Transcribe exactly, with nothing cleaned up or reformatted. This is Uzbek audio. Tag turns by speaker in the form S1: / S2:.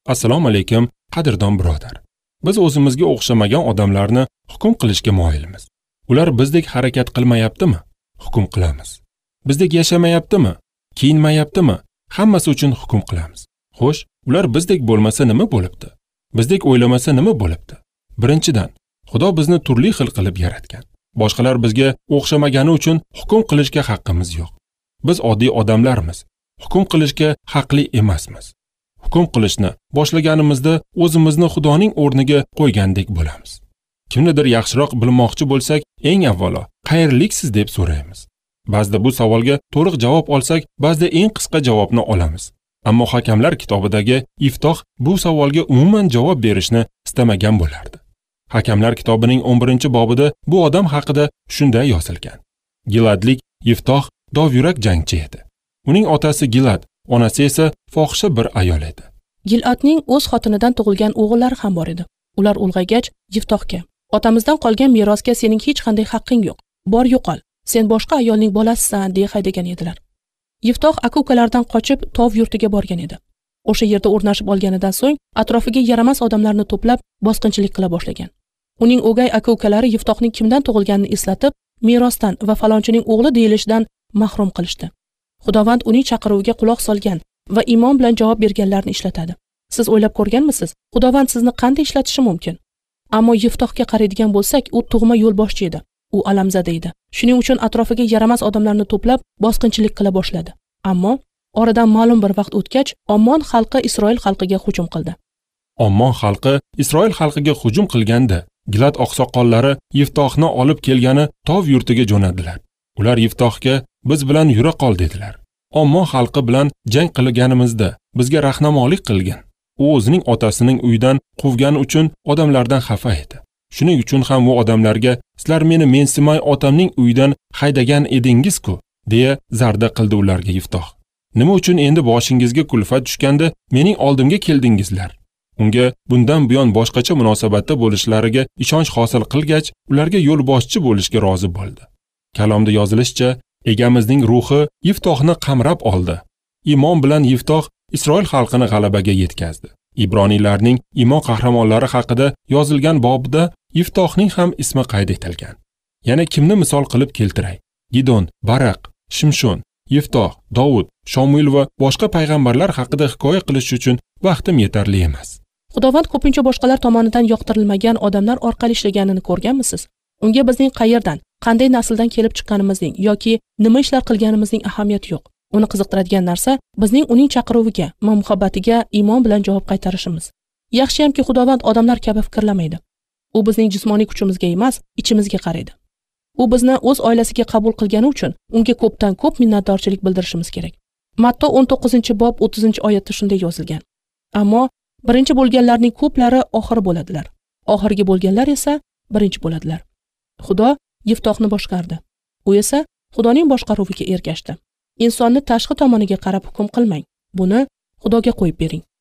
S1: Assalomu alaykum, qadrdon birodar. Biz o'zimizga o'xshamagan odamlarni hukm qilishga moyilmiz. Ular bizdek harakat qilmayaptimi? Hukm qilamiz. Bizdek yashamayaptimi? Kiyinmayaptimi? Hammasi uchun hukm qilamiz. Xo'sh, ular bizdek bo'lmasa nima bo'libdi? Bizdek o'ylamasa nima bo'libdi? Birinchidan, Xudo bizni turli xil qilib yaratgan. Boshqalar bizga o'xshamagani uchun hukm qilishga haqqimiz yo'q. Biz oddiy odamlarmiz. Hukm qilishga haqli emasmiz. Hukm qilishni boshlaganimizda o'zimizni Xudoning o'rniga qo'ygandek bo'lamiz. Kimnidir yaxshiroq bilmoqchi bo'lsak, eng avvalo qayerliksiz deb so'raymiz. Ba'zida bu savolga to'liq javob olsak, ba'zida eng qisqa javobni olamiz. Ammo Hakamlar kitobidagi Iftoh bu savolga umuman javob berishni istamagan bo'lardi. Hakamlar kitobining o'n birinchi bobida bu odam haqida shunday yozilgan. Giladlik Iftoh dovyurak jangchi edi. Uning otasi Gilad, onasi esa fohisha bir ayol edi.
S2: Giladning o'z xotinidan tug'ilgan o'g'illari ham bor edi. Ular ulg'aygach, Iftohga: "Otamizdan qolgan merosga sening hech qanday haqqing yo'q. Bor yo'qol. Sen boshqa ayolning bolasisan" deya haydagan edilar. Iftoh aka-ukalardan qochib tov yurtiga borgan edi. O'sha yerda o'rnashib olganidan so'ng atrofiga yaramas odamlarni to'plab bosqinchilik qila boshlagan. Uning o'gay aka-ukalari Iftohning kimdan tug'ilganini eslatib, merosdan va falonchining o'g'li deyilishidan mahrum qilishdi. Xudovand uning chaqiruviga quloq solgan va iymon bilan javob berganlarni ishlatadi. Siz o'ylab ko'rganmisiz? Xudovand sizni qanday ishlatishi mumkin? Ammo Iftohga qaraydigan bo'lsak, u tug'ma yo'lboshchi edi. U alamzada edi. Shuning uchun atrofiga yaramas odamlarni to'plab bosqinchilik qila boshladi. Ammo oradan ma'lum bir vaqt o'tgach, Ommon xalqi Isroil xalqiga hujum qildi.
S1: Ommon xalqi Isroil xalqiga hujum qilganda, Gilad oqsoqollari Iftohni olib kelgani tov yurtiga jo'nadilar. Ular Iftohga "Biz bilan yura qol" dedilar. Ommon xalqi bilan jang qilganimizda bizga rahnamolik qilgan. U o'zining otasining uyidan quvgani uchun odamlardan xafa edi. Shuning uchun ham u odamlarga "Sizlar meni mensimay otamning uyidan haydagan edingiz-ku" deya zarda qildi ularga Iftoh. "Nima uchun endi boshingizga kulfat tushganda mening oldimga keldingizlar?" Unga bundan buyon boshqacha munosabatda bo'lishlariga ishonch hosil qilgach, ularga yo'lboshchi bo'lishga rozi bo'ldi. Kalomda yozilishicha, egamizning ruhi Iftohni qamrab oldi. Iymon bilan Iftoh Isroil xalqini g'alabaga yetkazdi. Ibroniylarning iymon qahramonlari haqida yozilgan bobida Iftohning ham ismi qayd etilgan. Yana kimni misol qilib keltiray? Gidon, Barak, Shimshon, Iftoh, Davud, Shomuil va boshqa payg'ambarlar haqida hikoya qilish uchun vaqtim yetarli emas.
S2: Xudovand ko'pincha boshqalar tomonidan yoqtirilmagan odamlar orqali ishlaganini ko'rganmisiz? Unga bizning qayerdan, qanday nasldan kelib chiqqanimizning yoki nima ishlar qilganimizning ahamiyati yo'q. Uni qiziqtiradigan narsa bizning uning chaqiruviga va muhabbatiga iymon bilan javob qaytarishimiz. Yaxshiyamki Xudovand odamlar kabi fikrlamaydi. U bizning jismoniy kuchimizga emas, ichimizga qaraydi. U bizni o'z oilasiga qabul qilgani uchun unga ko'pdan ko'p minnatdorchilik bildirishimiz kerak. Matto o'n to'qqizinchi bob o'ttizinchi oyatda shunday yozilgan. Ammo birinchi bo'lganlarning ko'plari oxiri bo'ladilar. Oxirgi bo'lganlar esa birinchi bo'ladilar. Xudo Iftohni boshqardi. U esa Xudoning boshqaruviga ergashdi. Insonni tashqi tomoniga qarab hukm qilmang. Buni Xudoga qo'yib bering.